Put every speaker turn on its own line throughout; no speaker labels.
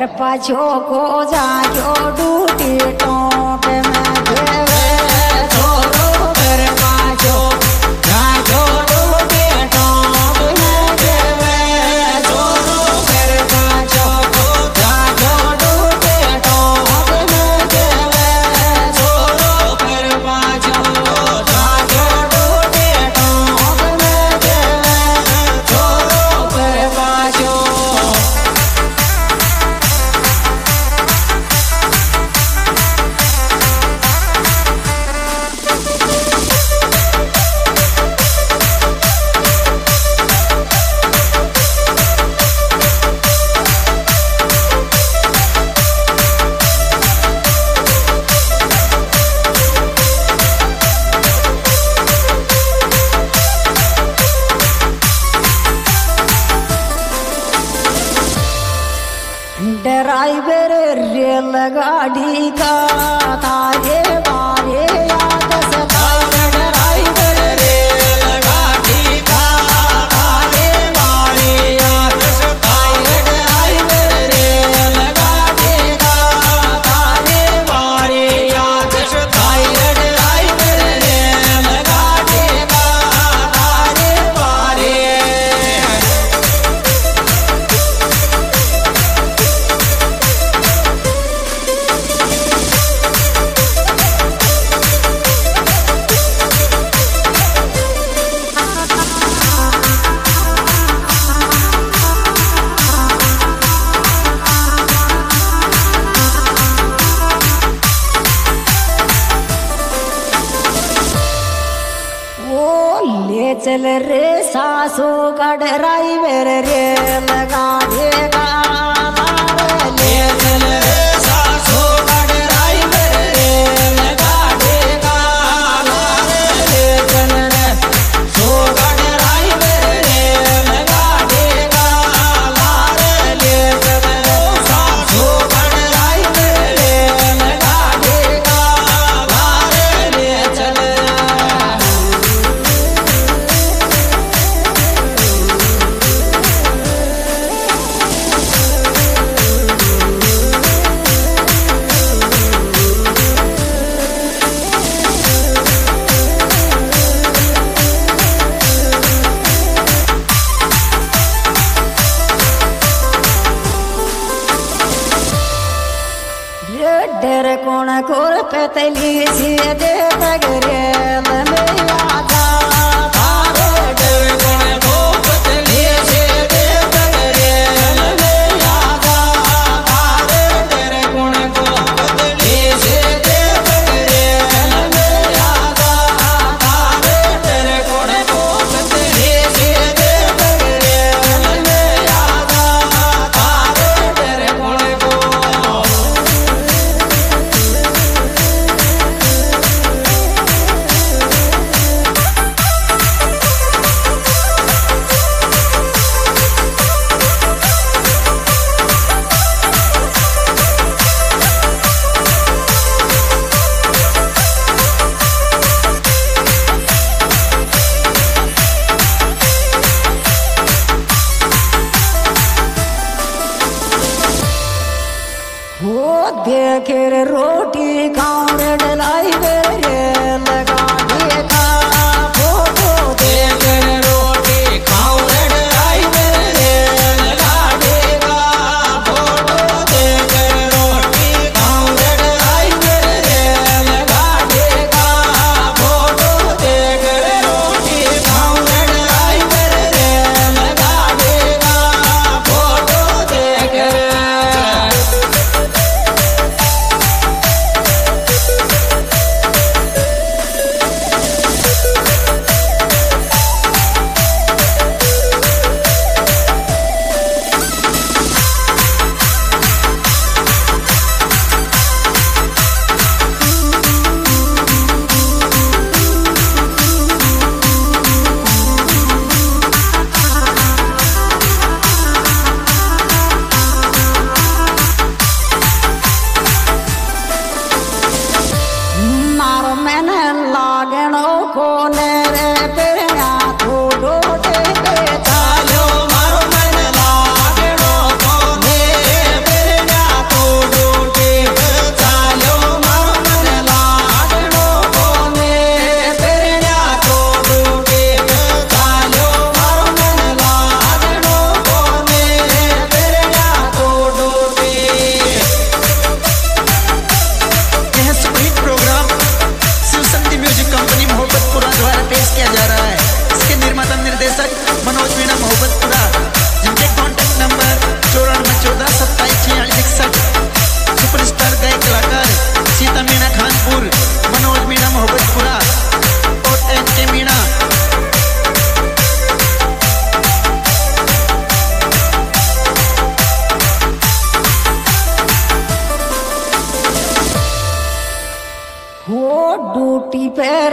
पाछो को जायो डूटी टोप में देवे छोरो घर पाछो जायो डूटी टोप में देवे छोरो घर पाछो जायो डूटी टोप में देवे छोरो घर पाछो जायो डूटी टोप में देवे छोरो घर पाछो ड्राइवर रेलगाड़ी का तारे बारे याद सताए ड्राइवर रेलगाड़ी का तारे बारे याद सताए ड्राइवर रेलगाड़ी का तारे बारे याद सताए ड्राइवर रेलगाड़ी का तारे बारे ले चल रे सासू का ड्राइवर रेलगाड़ी का ले चल रे सासू का ड्राइवर रेलगाड़ी का ले चल रे सो का ड्राइवर रेलगाड़ी का ले चल रे सासू का ड्राइवर रेलगाड़ी का ले चल डर कोण कोर पतली सी दे तगरे में आजा तारे डर कोण को पतली सी दे तगरे में आजा तारे डर कोण को पतली सी दे तगरे में आजा तारे डर कोण को पतली सी दे तगरे में आजा तारे डर कोण को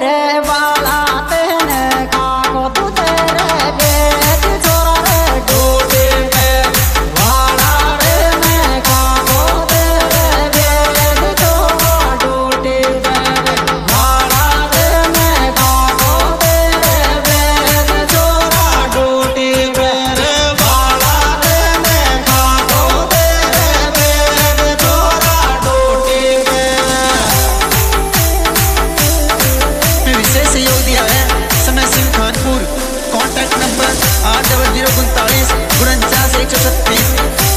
तेरे वाला तेने काको तू तेरे बेट छोरा रे डूटी में वाला रे मैं काको तेरे बेट छोरा डूटी में वाला रे मैं काको तेरे बेट छोरा डूटी में वाला रे मैं काको तेरे बेट छोरा डूटी
में विशेष सहयोग दिया है समय सिंह खानपुर। Contact number 8049 49 136।